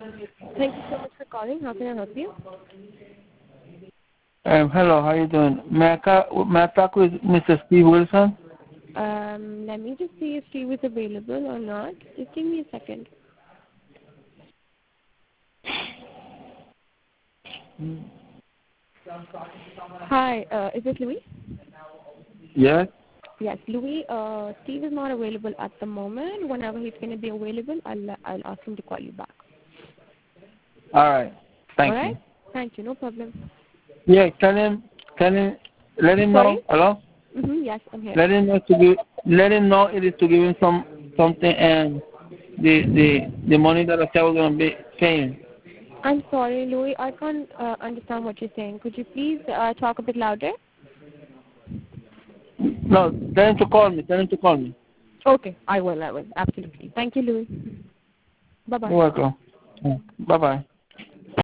Thank you so much for calling. How can I help you? Hello, how you doing? May I talk with Mr. Steve Wilson? Let me just see if Steve is available or not. Just give me a second. Hi, is this Louis? Yes. Yes, Louis. Steve is not available at the moment. Whenever he's going to be available, I'll ask him to call you back. All right. Thank All right? you. Thank you. No problem. Yeah, let him Sorry? know. Hello? Yes, I'm here. Let him know it is to give him something and the money that I said we're gonna be paying. I'm sorry, Louis. I can't understand what you're saying. Could you please talk a bit louder? No, tell him to call me. Tell him to call me. Okay, I will. Absolutely. Thank you, Louis. Bye-bye. You're welcome. Bye bye.